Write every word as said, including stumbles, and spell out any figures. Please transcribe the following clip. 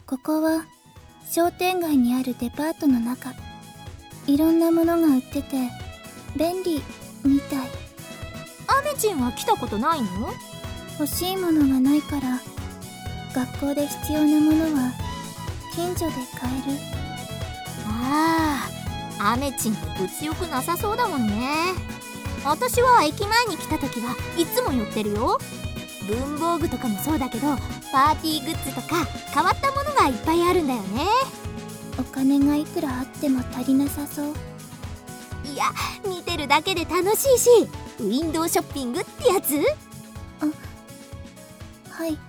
ここは商店街にあるデパートの中。いろんなものが売ってて便利みたい。 アメチンは来たことないの？ 欲しいものがないから、学校で必要なものは近所で買える。 ああ、アメチンって物欲なさそうだもんね。私は駅前に来た時はいつも寄ってるよ。文房具とかもそうだけど、パーティーグッズとか変わったものがいっぱいあるんだよね。 お金がいくらあっても足りなさそう。 いや、見てるだけで楽しいし、ウィンドウショッピングってやつ？ あ、はい。